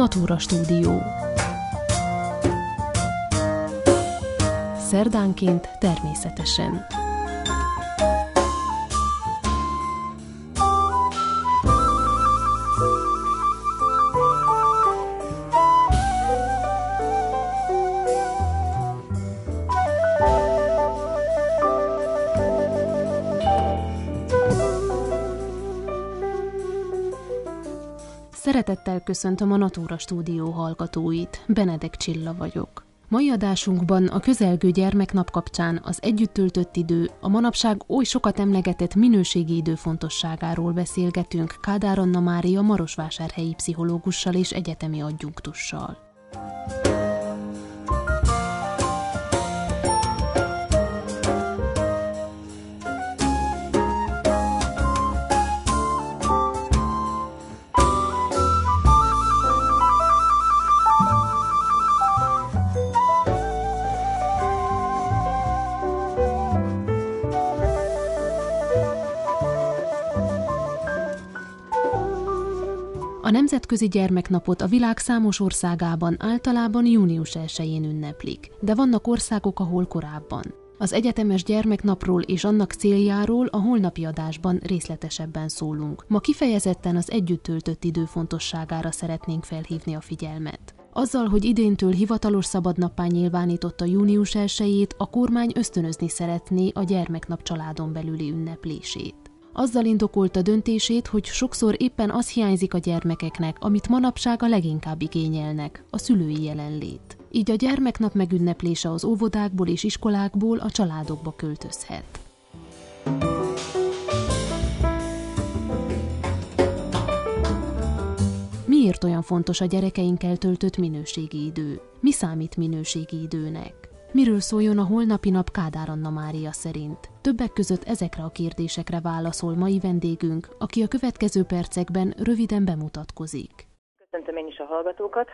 Natura Stúdió. Szerdánként természetesen. Szeretettel köszöntöm a Natura Stúdió hallgatóit, Benedek Csilla vagyok. Mai adásunkban a közelgő gyermeknap kapcsán az együtt töltött idő, a manapság oly sokat emlegetett minőségi idő fontosságáról beszélgetünk Kádár Anna Mária marosvásárhelyi pszichológussal és egyetemi adjunktussal. A Nemzetközi Gyermeknapot a világ számos országában általában június 1-én ünneplik, de vannak országok, ahol korábban. Az egyetemes gyermeknapról és annak céljáról a holnapi adásban részletesebben szólunk. Ma kifejezetten az együtt töltött idő fontosságára szeretnénk felhívni a figyelmet. Azzal, hogy idéntől hivatalos szabadnappá nyilvánította június 1-ét, a kormány ösztönözni szeretné a gyermeknap családon belüli ünneplését. Azzal indokolta döntését, hogy sokszor éppen az hiányzik a gyermekeknek, amit manapság a leginkább igényelnek, a szülői jelenlét. Így a gyermeknap megünneplése az óvodákból és iskolákból a családokba költözhet. Miért olyan fontos a gyerekeinkkel töltött minőségi idő? Mi számít minőségi időnek? Miről szóljon a holnapi nap Kádár Anna Mária szerint? Többek között ezekre a kérdésekre válaszol mai vendégünk, aki a következő percekben röviden bemutatkozik. Köszöntöm én is a hallgatókat.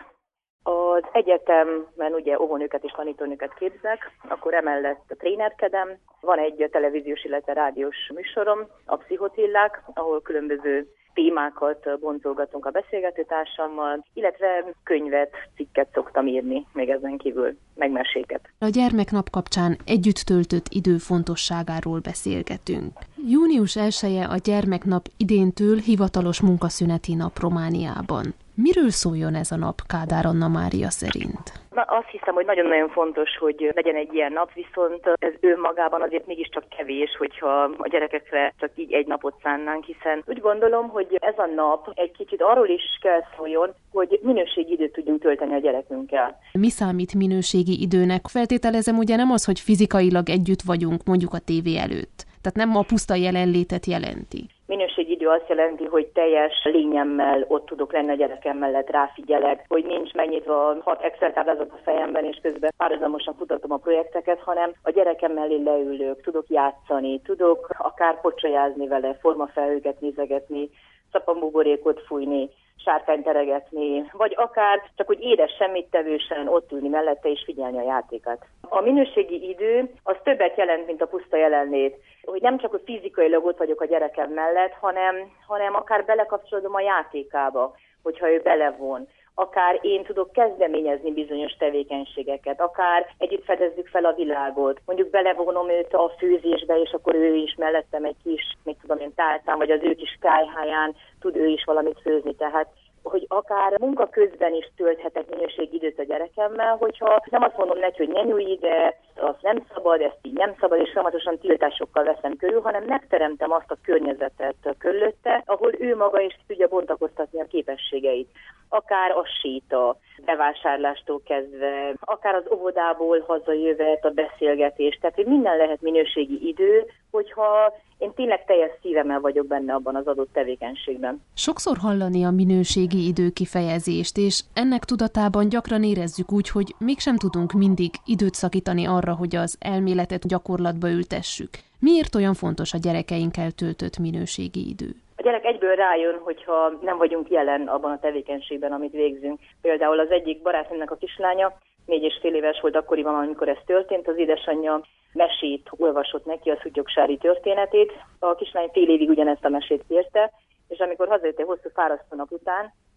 Az egyetemben ugye óvónőket és tanítónőket képzek, akkor emellett trénerkedem. Van egy televíziós, illetve rádiós műsorom, a Pszichotillák, ahol különböző témákat boncolgatunk a beszélgetőtársammal, illetve könyvet, cikket szoktam írni, még ezen kívül, meg meséket. A gyermeknap kapcsán együtt töltött idő fontosságáról beszélgetünk. Június 1-e a gyermeknap idéntől hivatalos munkaszüneti nap Romániában. Miről szóljon ez a nap Kádár Anna Mária szerint? Azt hiszem, hogy nagyon-nagyon fontos, hogy legyen egy ilyen nap, viszont ez önmagában azért mégiscsak kevés, hogyha a gyerekekre csak így egy napot szánnánk, hiszen úgy gondolom, hogy ez a nap egy kicsit arról is kell szóljon, hogy minőségi időt tudjunk tölteni a gyerekünkkel. Mi számít minőségi időnek? Feltételezem ugye nem az, hogy fizikailag együtt vagyunk mondjuk a tévé előtt. Tehát nem a puszta jelenlétet jelenti. Minőségi idő azt jelenti, hogy teljes lényemmel ott tudok lenni a gyerekem mellett, ráfigyelek, hogy nincs megnyitva 6 Excel táblázat a fejemben, és közben párhuzamosan futatom a projekteket, hanem a gyerekem mellé leülök, tudok játszani, tudok akár pocsajázni vele, formafelhőket nézegetni, szappanbuborékot fújni, sárkányt teregetni, vagy akár csak úgy édes semmittevősen ott ülni mellette és figyelni a játékát. A minőségi idő az többet jelent, mint a puszta jelenlét, hogy nem csak hogy fizikailag ott vagyok a gyerekem mellett, hanem akár belekapcsolódom a játékába, hogyha ő belevon. Akár én tudok kezdeményezni bizonyos tevékenységeket, akár együtt fedezzük fel a világot. Mondjuk belevonom őt a főzésbe, és akkor ő is mellettem egy kis, táltán, vagy az ő kis kályháján tud ő is valamit főzni. Tehát, hogy akár munka közben is tölthetek minőségi időt a gyerekemmel, hogyha nem azt mondom neki, hogy ne nyújj ide, azt nem szabad, ezt így nem szabad, és folyamatosan tiltásokkal veszem körül, hanem megteremtem azt a környezetet körülötte, ahol ő maga is tudja bontakoztatni a képességeit. Akár a séta, bevásárlástól kezdve, akár az óvodából hazajövet, a beszélgetés, tehát hogy minden lehet minőségi idő, hogyha én tényleg teljes szívemmel vagyok benne abban az adott tevékenységben. Sokszor hallani a minőségi idő kifejezést, és ennek tudatában gyakran érezzük úgy, hogy mégsem tudunk mindig időt szakítani arra, hogy az elméletet gyakorlatba ültessük. Miért olyan fontos a gyerekeinkkel töltött minőségi idő? A gyerek egyből rájön, hogyha nem vagyunk jelen abban a tevékenységben, amit végzünk. Például az egyik barátnőmnek a kislánya 4,5 éves volt akkoriban, amikor ez történt, az édesanyja mesét olvasott neki, a Szuttyogsári történetét. A kislány fél évig ugyanezt a mesét kérte, és amikor hazajött egy hosszú fárasztó nap után,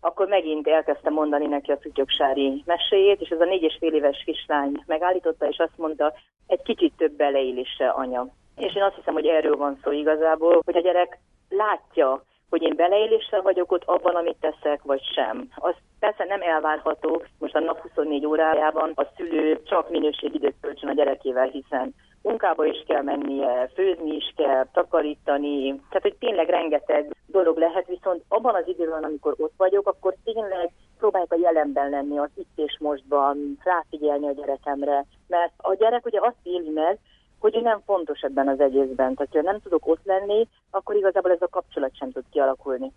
akkor megint elkezdtem mondani neki a Szütyöksári meséjét, és ez a 4,5 éves kislány megállította, és azt mondta, egy kicsit több beleélése, anya. És én azt hiszem, hogy erről van szó igazából, hogy a gyerek látja, hogy én beleéléssel vagyok ott abban, amit teszek, vagy sem. Az persze nem elvárható, most a nap 24 órájában a szülő csak minőségidőt töltsön a gyerekével, hiszen munkába is kell mennie, főzni is kell, takarítani, tehát hogy tényleg rengeteg dolog lehet, viszont abban az időben, amikor ott vagyok, akkor tényleg próbáljuk a jelenben lenni, az itt és mostban, ráfigyelni a gyerekemre, mert a gyerek ugye azt éli meg, hogy ő nem fontos ebben az egészben. Tehát, ha nem tudok ott lenni, akkor igazából ez a kapcsolat sem tud kialakulni.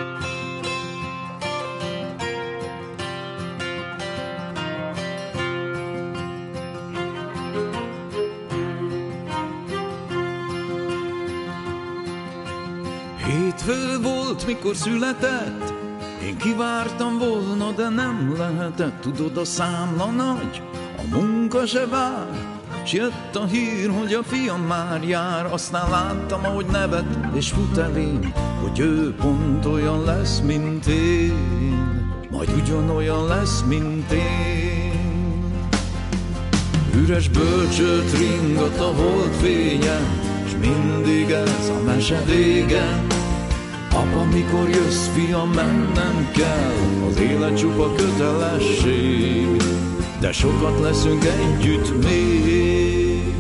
Hétfő volt, mikor született, én kivártam volna, de nem lehetett. Tudod, a számla nagy, a munka se vár, s jött a hír, hogy a fiam már jár. Aztán láttam, ahogy nevet és fut elém, hogy ő pont olyan lesz, mint én, majd ugyanolyan lesz, mint én. Üres bölcsőt ringat a holdfényen, s mindig ez a mese vége. Apa, mikor jössz, fiam, mennem kell, az élet csupa kötelesség, de sokat leszünk együtt még.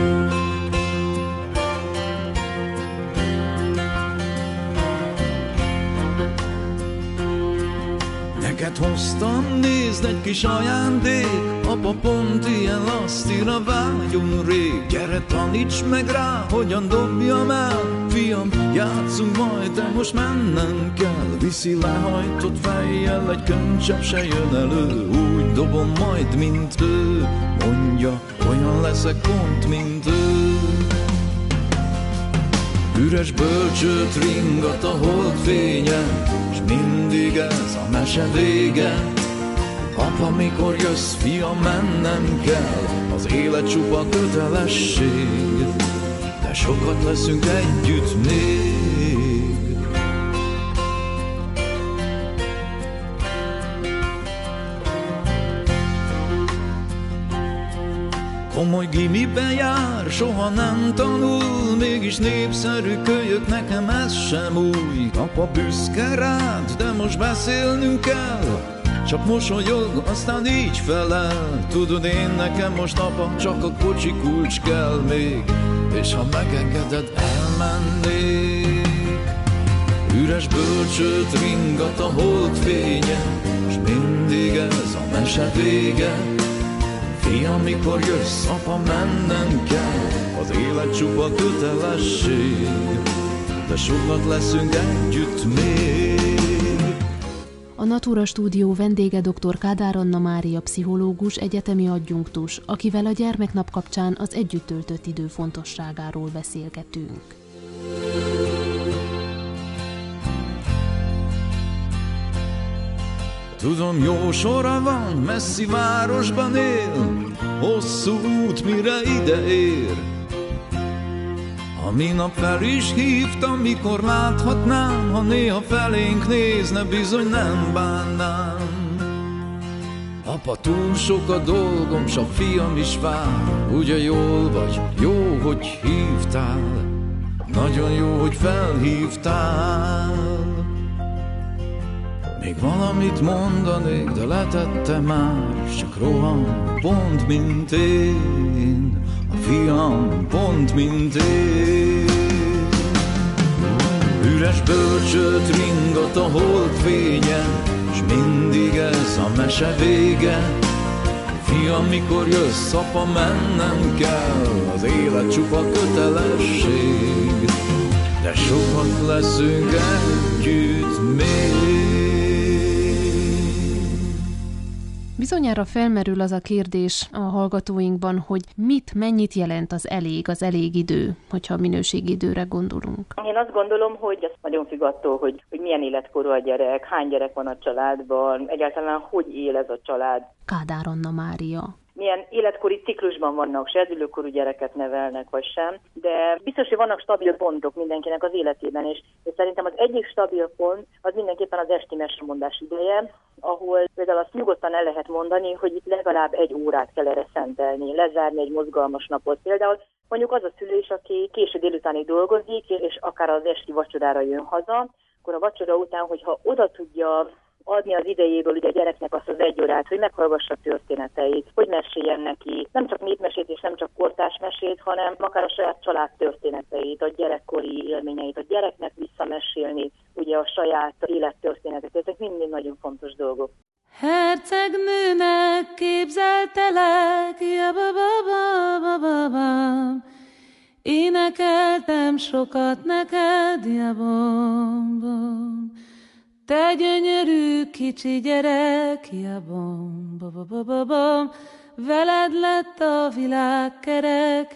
Neked hoztam, nézd, egy kis ajándék, apa, pont ilyen lasztira vágyom rég. Gyere, taníts meg rá, hogyan dobjam el, fiam, játszunk majd, de most mennem kell. Viszi lehajtott fejjel, egy könycsepp se jön elő, úgy dobom majd, mint ő, mondja, olyan leszek pont, mint ő. Üres bölcsőt ringat a holdfényen, s mindig ez a mese vége. Apa, mikor jössz, fiam, mennem kell, az élet csupa kötelesség, de sokat leszünk együtt még. Komoly gimiben jár, soha nem tanul, mégis népszerű kölyök, nekem ez sem új. Apa büszke rád, de most beszélnünk kell, csak mosolyog, aztán így felel. Tudod, én nekem most, apa, csak a kocsi kulcs kell még, és ha megengeded, elmennék. Üres bölcsőt ringat a holdfénye, s mindig ez a mese vége. Fiam, mikor jössz, apa, mennem kell, az élet csupa kötelesség, de sokat leszünk együtt még. A Natura Stúdió vendége dr. Kádár Anna Mária pszichológus, egyetemi adjunktus, akivel a gyermeknap kapcsán az együtt töltött idő fontosságáról beszélgetünk. Tudom, jó sora van, messzi városban él, hosszú út, mire ide ér. Ha minap fel is hívtam, mikor láthatnám, ha néha felénk nézne, bizony nem bánnám. Apa, túl sok a dolgom, s a fiam is vár, ugye jól vagy, jó, hogy hívtál, nagyon jó, hogy felhívtál. Még valamit mondanék, de letettem már, csak roham, pont mint én, a fiam, pont mint én. Üres bölcsőt ringat a holdfényen, s mindig ez a mese vége. Fiam, mikor jössz, apa, mennem kell, az élet csupa kötelesség, de sokat leszünk együtt még. Bizonyára felmerül az a kérdés a hallgatóinkban, hogy mennyit jelent az elég idő, hogyha minőségidőre gondolunk. Én azt gondolom, hogy ez nagyon függ attól, hogy milyen életkorú a gyerek, hány gyerek van a családban, egyáltalán hogy él ez a család. Kádár Anna Mária. milyen életkori ciklusban vannak, serdülőkorú gyereket nevelnek, vagy sem, de biztos, hogy vannak stabil pontok mindenkinek az életében, és szerintem az egyik stabil pont az mindenképpen az esti mesemondás ideje, ahol például azt nyugodtan el lehet mondani, hogy itt legalább 1 órát kell erre szentelni, lezárni egy mozgalmas napot. Például mondjuk az a szülő is, aki késő délutánig dolgozik, és akár az esti vacsorára jön haza, akkor a vacsora után, hogyha oda tudja adni az idejéből ugye a gyereknek azt az 1 órát, hogy meghallgassa történeteit, hogy meséljen neki, nem csak népmesét és nem csak kortárs mesét, hanem akár a saját család történeteit, a gyerekkori élményeit, a gyereknek visszamesélni, ugye a saját élettörténetet. Ezek mindig nagyon fontos dolgok. Hercegnőnek képzeltelek, jababababababam, énekeltem sokat neked, jababam. Te gyönyörű kicsi gyerek, jabom, bababababam, veled lett a világ kerek,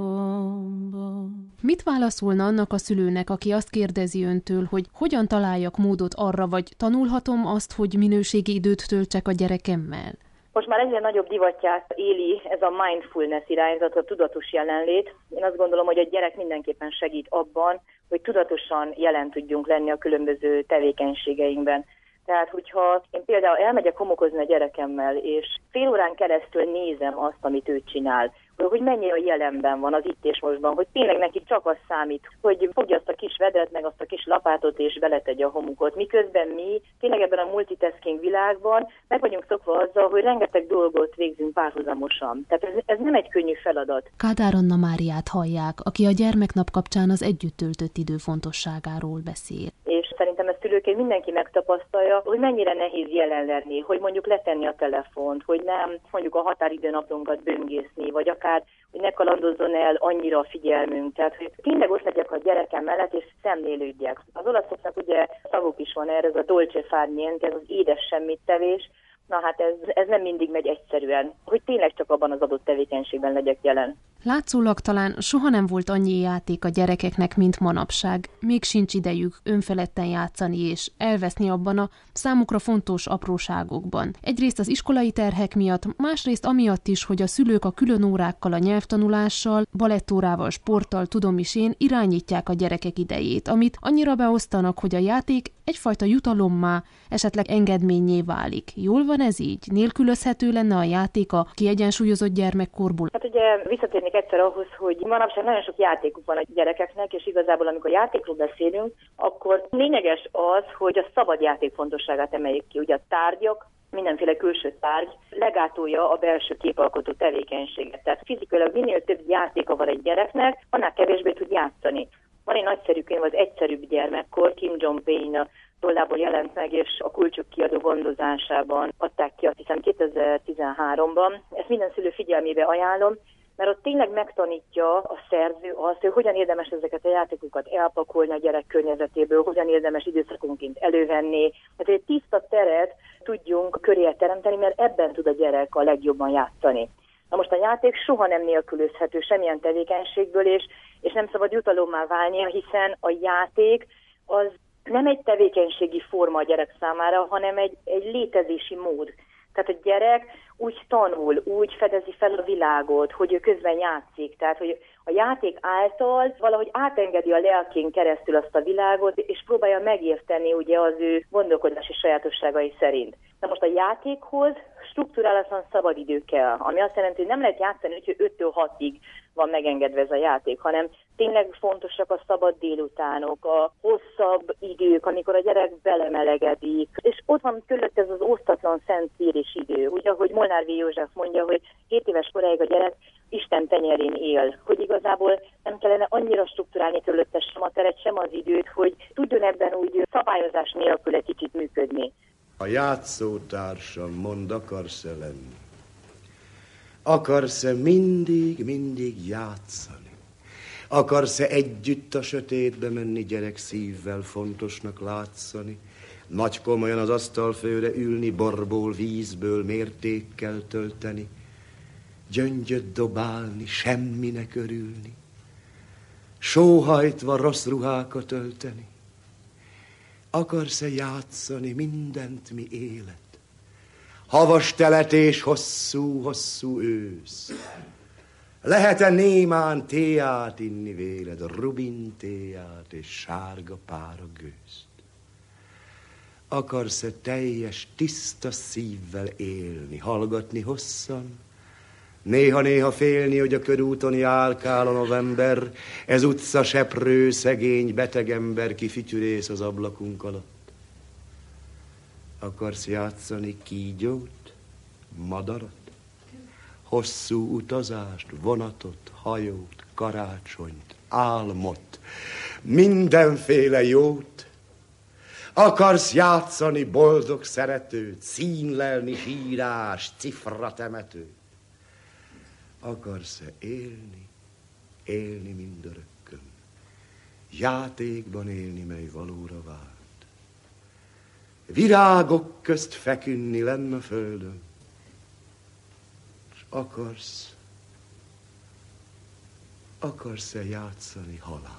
jabom, bom. Mit válaszolna annak a szülőnek, aki azt kérdezi öntől, hogy hogyan találjak módot arra, vagy tanulhatom azt, hogy minőségi időt töltsek a gyerekemmel? Most már egyre nagyobb divatját éli ez a mindfulness irányzat, a tudatos jelenlét. Én azt gondolom, hogy a gyerek mindenképpen segít abban, hogy tudatosan jelen tudjunk lenni a különböző tevékenységeinkben. Tehát, hogyha én például elmegyek homokozni a gyerekemmel, és fél órán keresztül nézem azt, amit ő csinál, hogy mennyire a jelenben van, az itt és mostban, hogy tényleg neki csak az számít, hogy fogja azt a kis vedret, meg azt a kis lapátot, és beletegye a homokot. Miközben mi tényleg ebben a multitasking világban meg vagyunk szokva azzal, hogy rengeteg dolgot végzünk párhuzamosan. Tehát ez nem egy könnyű feladat. Kádár Anna Máriát hallják, aki a gyermeknap kapcsán az együtt töltött idő fontosságáról beszél. És szerintem ezt szülőként mindenki megtapasztalja, hogy mennyire nehéz jelen lenni, hogy mondjuk letenni a telefont, hogy nem mondjuk a határidőnaplónkat böngészni, vagy akár, hogy ne kalandozzon el annyira a figyelmünk. Tehát, hogy tényleg ott legyek a gyerekem mellett, és szemlélődjek. Az olaszoknak ugye szavuk is van erre, ez a dolce far niente, ez az édes semmit tevés. Na hát ez nem mindig megy egyszerűen, hogy tényleg csak abban az adott tevékenységben legyek jelen. Látszólag talán soha nem volt annyi játék a gyerekeknek, mint manapság. Még sincs idejük önfeledten játszani és elveszni abban a számukra fontos apróságokban. Egyrészt az iskolai terhek miatt, másrészt amiatt is, hogy a szülők a külön órákkal, a nyelvtanulással, balettórával, sporttal, tudom is én, irányítják a gyerekek idejét, amit annyira beosztanak, hogy a játék egyfajta jutalommá, esetleg engedménnyé válik. Jól van ez így? Nélkülözhető lenne a játék a kiegyensúlyozott gyermekkorból? Hát ugye visszatérnék egyszer ahhoz, hogy manapság nagyon sok játékuk van a gyerekeknek, és igazából amikor játékról beszélünk, akkor lényeges az, hogy a szabad játék fontosságát emeljük ki. Ugye a tárgyak, mindenféle külső tárgy legátolja a belső képalkotó tevékenységet. Tehát fizikailag minél több játéka van egy gyereknek, annál kevésbé tud játszani. Van egy nagyszerű könyv, az Egyszerűbb gyermekkor, Kim Jong-Payne tollából jelent meg, és a Kulcsok kiadó gondozásában adták ki, azt hiszem 2013-ban. Ezt minden szülő figyelmébe ajánlom, mert ott tényleg megtanítja a szerző azt, hogy hogyan érdemes ezeket a játékokat elpakolni a gyerek környezetéből, hogyan érdemes időszakonként elővenni. Tehát egy tiszta teret tudjunk köré teremteni, mert ebben tud a gyerek a legjobban játszani. Na most a játék soha nem nélkülözhető semmilyen tevékenységből, és nem szabad jutalommá válnia, hiszen a játék az nem egy tevékenységi forma a gyerek számára, hanem egy létezési mód. Tehát a gyerek úgy tanul, úgy fedezi fel a világot, hogy ő közben játszik. Tehát, hogy a játék által valahogy átengedi a lelkén keresztül azt a világot, és próbálja megérteni ugye az ő gondolkodási sajátosságai szerint. Na most a játékhoz strukturálatlan szabadidő kell, ami azt jelenti, hogy nem lehet játszani, hogy 5-től 6-ig van megengedve ez a játék, hanem tényleg fontosak a szabad délutánok, a hosszabb idők, amikor a gyerek belemelegedik, és ott van körülött ez az osztatlan szent szírés idő. Ugye, ahogy Molnár V. József mondja, hogy 7 éves koráig a gyerek Isten tenyerén él, hogy igazából nem kellene annyira strukturálni körülötte sem a teret, sem az időt, hogy tudjon ebben úgy szabályozás nélkül egy kicsit működni. A játszótársam, mond, akarsz-e lenni? Akarsz-e mindig játszani? Akarsz-e együtt a sötétbe menni, gyerek szívvel fontosnak látszani? Nagy komolyan az asztalfőre ülni, borból, vízből mértékkel tölteni? Gyöngyöt dobálni, semminek örülni? Sóhajtva rossz ruhákat ölteni? Akarsz-e játszani mindent, mi élet? havas teletés, hosszú ősz. Lehet-e némán téját inni véled, rubin téját és sárga pára gőzt? Akarsz-e teljes, tiszta szívvel élni, hallgatni hosszan? Néha-néha félni, hogy a körúton járkál a november, ez utca seprő, szegény, beteg ember, ki fütyürész az ablakunk alatt. Akarsz játszani kígyót, madarat? Hosszú utazást, vonatot, hajót, karácsonyt, álmot, mindenféle jót? Akarsz játszani boldog szeretőt, színlelni sírás, cifratemetőt? Akarsz-e élni mindörökkön, játékban élni, mely valóra vált? Virágok közt fekünni lenn a földön, s akarsz-e játszani halált?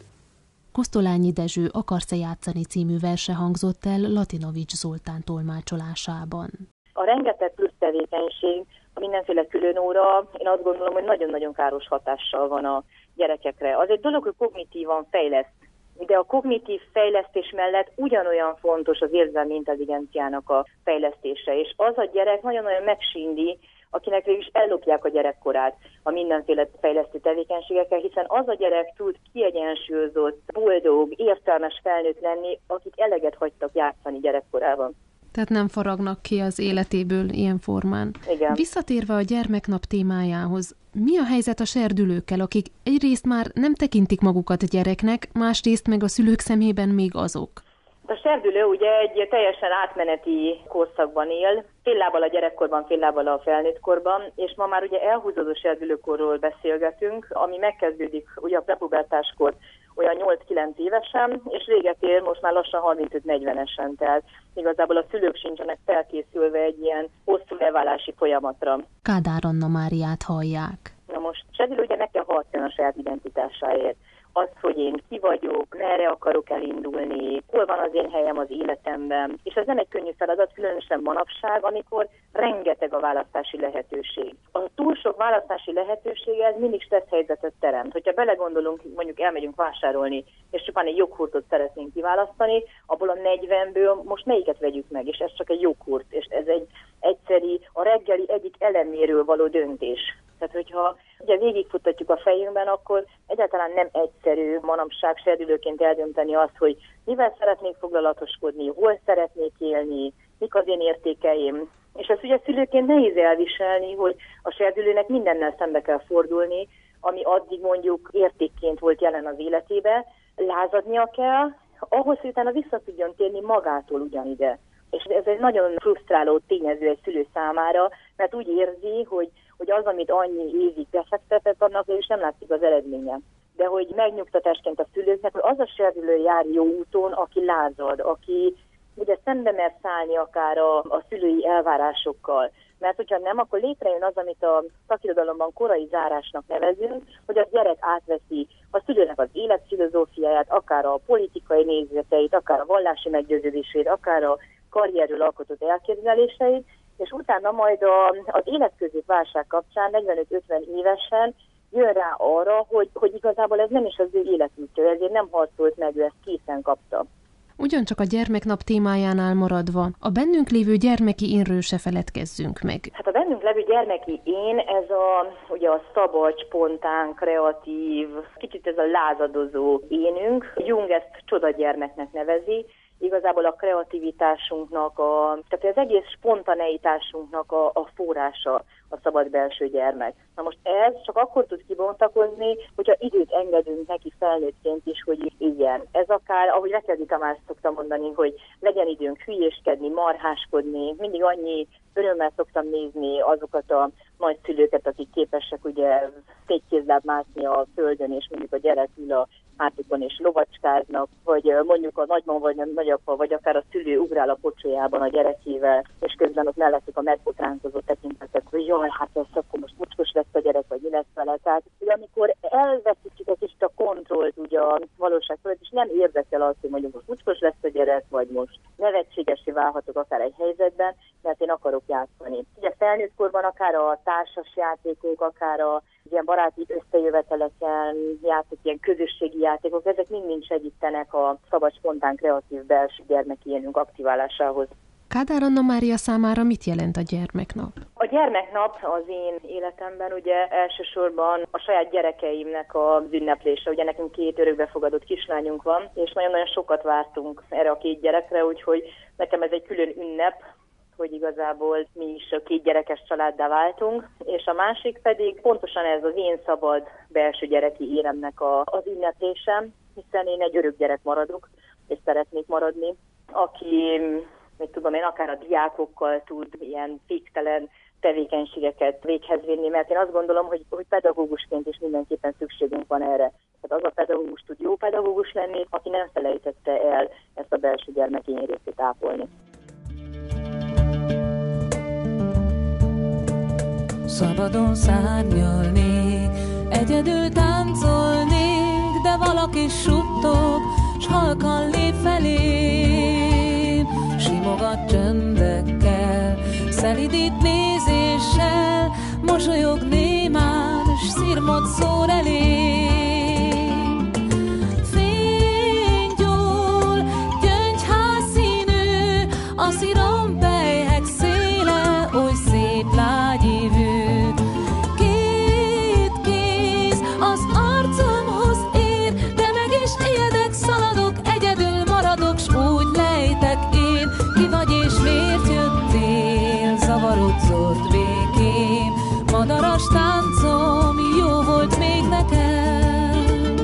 Kosztolányi Dezső Akarsz-e játszani című verse hangzott el Latinovics Zoltán tolmácsolásában. A rengeteg plusz tevékenység, a mindenféle különóra, én azt gondolom, hogy nagyon-nagyon káros hatással van a gyerekekre. Az egy dolog, hogy kognitívan fejleszt, de a kognitív fejlesztés mellett ugyanolyan fontos az érzelmi intelligenciának a fejlesztése, és az a gyerek nagyon-nagyon megsíndi, akinek végül is ellopják a gyerekkorát a mindenféle fejlesztő tevékenységekkel, hiszen az a gyerek tud kiegyensúlyozott, boldog, értelmes felnőtt lenni, akik eleget hagytak játszani gyerekkorában. Tehát nem faragnak ki az életéből ilyen formán. Igen. Visszatérve a gyermeknap témájához, mi a helyzet a serdülőkkel, akik egyrészt már nem tekintik magukat gyereknek, másrészt meg a szülők szemében még azok? A serdülő ugye egy teljesen átmeneti korszakban él, fél lábbal a gyerekkorban, fél lábbal a felnőttkorban, és ma már ugye elhúzódó serdülőkorról beszélgetünk, ami megkezdődik ugye a prepubertáskor olyan 8-9 évesen, és véget ér most már lassan 35-40-esen, tehát igazából a szülők sincsenek felkészülve egy ilyen hosszú leválási folyamatra. Kádár Anna Máriát hallják. Na most serdülő ugye meg kell harcolni a saját identitásáért. Az, hogy én ki vagyok, merre akarok elindulni, hol van az én helyem az életemben. És ez nem egy könnyű feladat, különösen manapság, amikor rengeteg a választási lehetőség. A túl sok választási lehetőség ez mindig stressz helyzetet teremt. Hogyha belegondolunk, mondjuk elmegyünk vásárolni, és csupán egy joghurtot szeretnénk kiválasztani, abból a 40-ből most melyiket vegyük meg, és ez csak egy joghurt, és ez egy egyszeri, a reggeli egyik eleméről való döntés. Tehát, hogyha ugye végigfutatjuk a fejünkben, akkor egyáltalán nem egyszerű manapság serdülőként eldönteni azt, hogy mivel szeretnék foglalatoskodni, hol szeretnék élni, mik az én értékeim. És ezt ugye szülőként nehéz elviselni, hogy a serdülőnek mindennel szembe kell fordulni, ami addig mondjuk értékként volt jelen az életébe, lázadnia kell, ahhoz, hogy utána vissza tudjon térni magától ugyanide. És ez egy nagyon frusztráló tényező egy szülő számára, mert úgy érzi, hogy az, amit annyi évig befektetett, annak és nem látszik az eredménye. De hogy megnyugtatásként a szülőknek, hogy az a serdülő jár jó úton, aki lázad, aki ugye szembe mer szállni akár a szülői elvárásokkal. Mert hogyha nem, akkor létrejön az, amit a szakirodalomban korai zárásnak nevezünk, hogy a gyerek átveszi a szülőnek az életfilozófiáját, akár a politikai nézeteit, akár a vallási meggyőződését, akár a karrierről alkotott elképzeléseit, és utána majd az életközépválság kapcsán 45-50 évesen jön rá arra, hogy igazából ez nem is az ő életútja, ezért nem harcolt meg, ő ezt készen kapta. Ugyancsak a gyermeknap témájánál maradva, a bennünk lévő gyermeki énről se feledkezzünk meg. Hát a bennünk lévő gyermeki én, ez ugye a szabad, spontán, kreatív, kicsit ez a lázadozó énünk. Jung ezt csodagyermeknek nevezi. Igazából a kreativitásunknak, tehát az egész spontaneitásunknak a forrása a szabad belső gyermek. Na most ez csak akkor tud kibontakozni, hogyha időt engedünk neki felnőttként is, hogy ilyen. Ez akár, ahogy Rekedi Tamás szoktam mondani, hogy legyen időnk hülyéskedni, marháskodni, mindig annyi örömmel szoktam nézni azokat a nagyszülőket, akik képesek ugye szétkézláb mászni a földön, és mondjuk a gyerek ül a hátukon és lovacskáznak, vagy mondjuk a nagymama vagy a nagyapa, vagy akár a szülő ugrál a pocsolyában a gyerekével, és közben ott mellettük a megbotránkozó tekintetet, hogy jaj, hát ez akkor most mocskos lesz a gyerek, vagy mi lesz vele. Tehát, hogy amikor elveszítjük egy kicsit a kontrollt ugye a valóság fölött, és nem érdekel az, hogy mondjuk most mucskos lesz a gyerek, vagy most nevetségesé válhatok akár egy helyzetben, mert én akarok játszani. Ugye felnőtt korban akár a társas játékok, akár a ilyen baráti összejöveteleken játszott ilyen közösségi játékok, ezek mind segítenek a szabad, spontán, kreatív belső gyermeki énünk aktiválásához. Kádár Anna Mária számára mit jelent a gyermeknap? A gyermeknap az én életemben ugye elsősorban a saját gyerekeimnek az ünneplése. Ugye nekünk 2 örökbefogadott kislányunk van, és nagyon-nagyon sokat vártunk erre a 2 gyerekre, úgyhogy nekem ez egy külön ünnep, hogy igazából mi is 2 gyerekes családdá váltunk, és a másik pedig pontosan ez az én szabad belső gyereki énemnek az ünneplése, hiszen én egy örök gyerek maradok, és szeretnék maradni, aki, mit tudom én, akár a diákokkal tud ilyen féktelen tevékenységeket véghez vinni, mert én azt gondolom, hogy pedagógusként is mindenképpen szükségünk van erre. Tehát az a pedagógus tud jó pedagógus lenni, aki nem felejtette el ezt a belső gyermeki részét ápolni. Szabadon szárnyalnék, egyedül táncolnék, de valaki suttog, s halkan lép felém. Simogat csöndekkel, szelidít nézéssel, mosolyog némán, s szirmot szór elém. Fénygyúl, gyöngyhászszínű, a szirompelyhek széle, oly szép lágyívű. Két kéz az arcomhoz ér, de meg is ijedek, szaladok, egyedül maradok, s úgy lejtek én. Ki vagy és miért jöttél, zavarodzott békém, madaras táncom jó volt még nekem.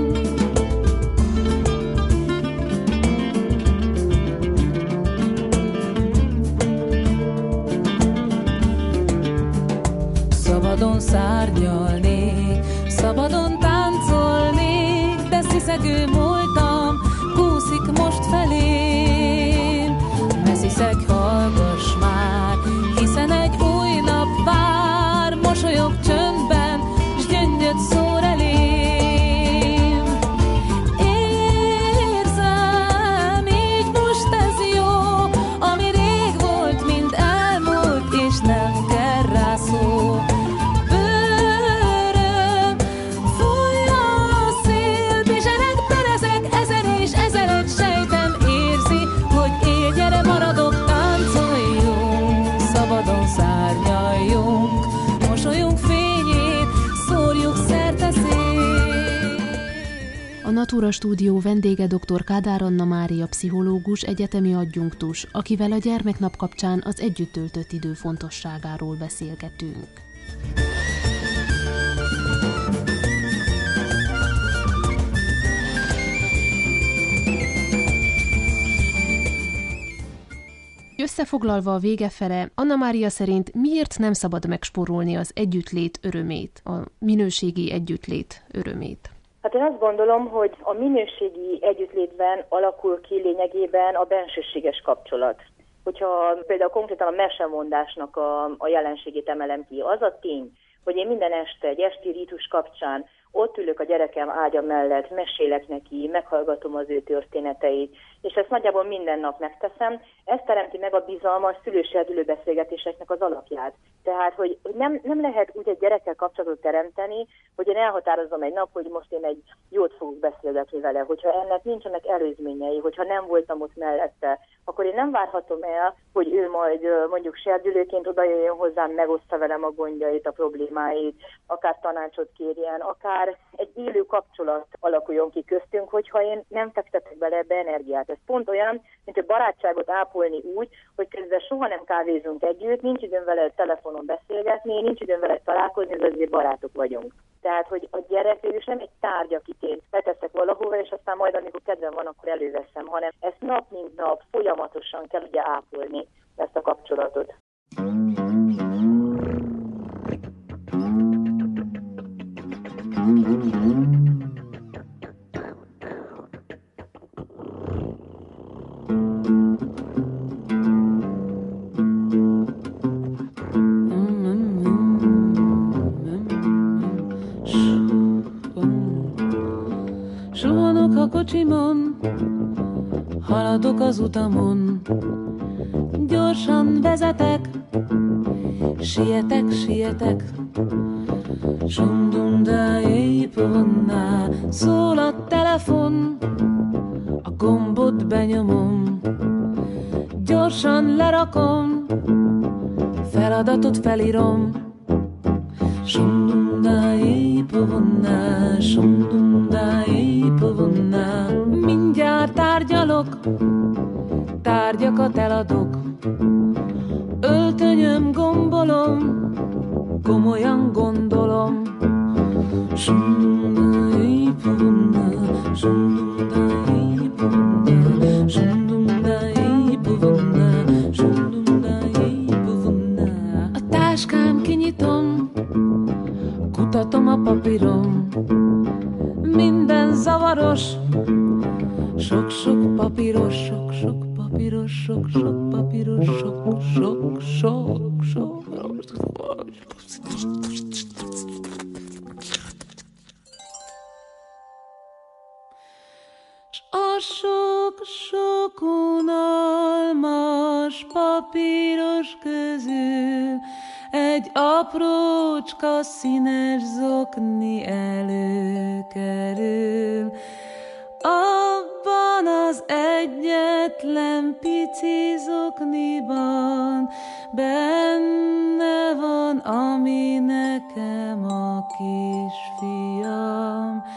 Szabadon szárnyalnék, szabadon táncolnék, de sziszegő múltam, kúszik most felém. Messziszeg, hallgass már, hiszen egy új nap vár, mosolyog csöndben, s gyöngyöt szór elém. Érzem, így most ez jó, ami rég volt, mind elmúlt, és nem kell rá szó. Bőröm, fúj a szél, bizsereg, perezek, ezer és ezeret sejtem érzi, hogy él, gyere, maradok, táncoljunk, szabadon szárnyaljunk, mosolyunk fényét, szórjuk szerte szét. A Natura Stúdió vendége dr. Kádár Anna Mária pszichológus, egyetemi adjunktus, akivel a gyermeknap kapcsán az együtt töltött idő fontosságáról beszélgetünk. Összefoglalva a vége fele, Anna Mária szerint miért nem szabad megspórolni az együttlét örömét, a minőségi együttlét örömét? Hát én azt gondolom, hogy a minőségi együttlétben alakul ki lényegében a bensőséges kapcsolat. Hogyha például konkrétan a mesemondásnak a jelenségét emelem ki, az a tény, hogy én minden este egy esti rítus kapcsán ott ülök a gyerekem ágya mellett, mesélek neki, meghallgatom az ő történeteit, és ezt nagyjából minden nap megteszem. Ez teremti meg a bizalmas szülőserdülő beszélgetéseknek az alapját. Tehát, hogy nem lehet úgy egy gyerekkel kapcsolatot teremteni, hogy én elhatározom egy nap, hogy most én egy jót fogok beszélgetni vele. Hogyha ennek nincsenek előzményei, hogyha nem voltam ott mellette, akkor én nem várhatom el, hogy ő majd mondjuk serdülőként odajöjjön hozzám, megoszta velem a gondjait, a problémáit, akár tanácsot kérjen, akár egy élő kapcsolat alakuljon ki köztünk, hogyha én nem fektetek bele ebbe energiát. Ez pont olyan, mint egy barátságot ápolni úgy, hogy közben soha nem kávézunk együtt, nincs időm vele telefonon beszélgetni, nincs időm vele találkozni, de azért barátok vagyunk. Tehát, hogy a gyerek végül nem egy tárgy, akit én beteszek valahova, és aztán majd, amikor kedvem van, akkor előveszem, hanem ezt nap mint nap folyamatosan kell ugye ápolni ezt a kapcsolatot. Suhanok az utamon. Gyorsan vezetek, sietek, sietek. Sundundai puvunná, szól a telefon, a gombot benyomom, gyorsan lerakom, feladatot felírom. Sundundai puvunná, sundundai puvunná. Mindjárt tárgyalok, tárgyakat eladok, öltönyöm gombolom, komolyan gondolom. Sundundai puvunná, sundundai puvunná, sundundai puvunná, sundundai puvunná. A táskám kinyitom, kutatom a papírom, minden zavaros, sok-sok papíros, sok-sok papíros, sok-sok papíros, sok-sok. S a sok-sok unalmas papíros közül egy aprócska színes zokni előkerül. Abban az egyetlen pici zokniban benne van, ami nekem a kisfiam.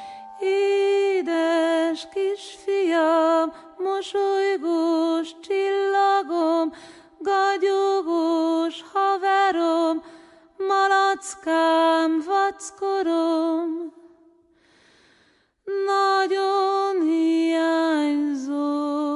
Édes kisfiam, mosolygós csillagom, gagyogós haverom, malackám, vackorom. Nagyon hiányzó.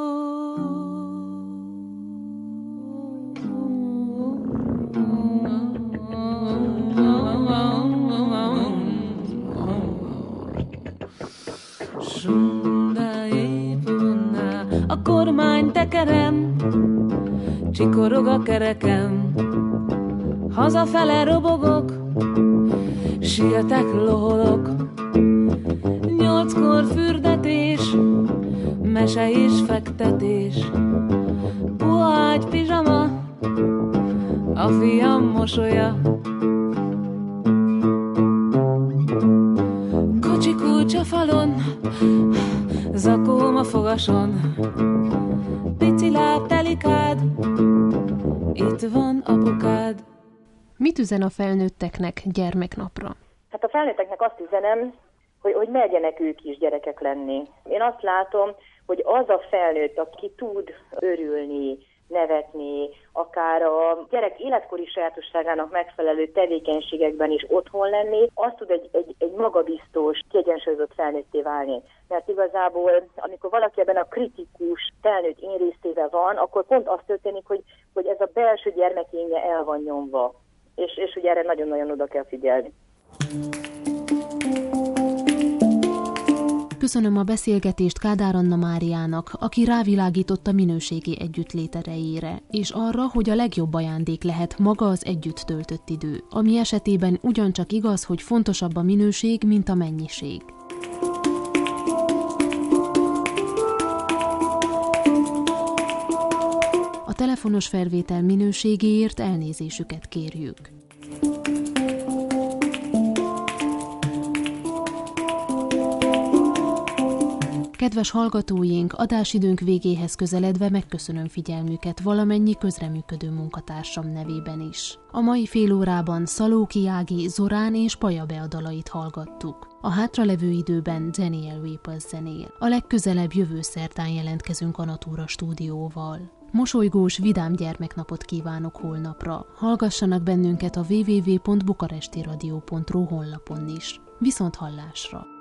Sundai puvunná, a kormány tekerem, csikorog a kerekem, hazafele robogok, sietek, loholok. 8-kor fürdetés, mese és fektetés, puhágy, pizsama, a fiam mosolya. Kocsi kulcs a falon, zakóm a fogason, pici láb telikád, itt van apukád. Mit üzen a felnőtteknek gyermeknapra? Hát a felnőtteknek azt üzenem, hogy merjenek ők is gyerekek lenni. Én azt látom, hogy az a felnőtt, aki tud örülni, nevetni, akár a gyerek életkori sajátosságának megfelelő tevékenységekben is otthon lenni, az tud egy magabiztos, kiegyensúlyozott felnőtté válni. Mert igazából, amikor valaki ebben a kritikus felnőtt én részével van, akkor pont az történik, hogy ez a belső gyermekénye el van nyomva. És ugye erre nagyon-nagyon oda kell figyelni. Köszönöm a beszélgetést Kádár Anna Máriának, aki rávilágított a minőségi együttlét erejére, és arra, hogy a legjobb ajándék lehet maga az együtt töltött idő, ami esetében ugyancsak igaz, hogy fontosabb a minőség, mint a mennyiség. A telefonos felvétel minőségéért elnézésüket kérjük. Kedves hallgatóink, adásidőnk végéhez közeledve megköszönöm figyelmüket valamennyi közreműködő munkatársam nevében is. A mai fél órában Szalóki Ági, Zorán és Paja Bea dalait hallgattuk. A hátralevő időben Daniel Weeples zenél. A legközelebb jövő szerdán jelentkezünk a Natúra stúdióval. Mosolygós, vidám gyermeknapot kívánok holnapra. Hallgassanak bennünket a www.bukarestiradio.ru honlapon is. Viszont hallásra!